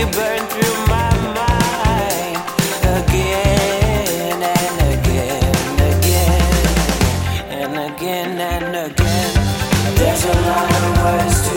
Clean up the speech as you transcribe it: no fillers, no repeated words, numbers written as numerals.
burn through my mind again and again, again and again and again. There's a lot of words to